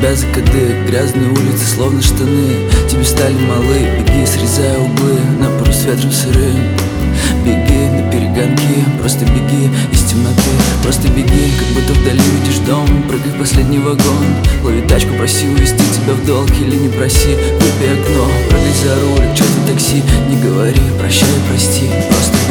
без кадык. Грязные улицы, словно штаны, тебе стали малы. Беги, срезая углы, на пару с ветром сырым. Беги на перегонки, просто беги из темноты. Просто беги, как будто вдали видишь дом. Прыгай в последний вагон, лови тачку, проси увезти тебя в долг. Или не проси, выбей окно, прыгай за руль, чё-то такси. Не говори прощай, прости, просто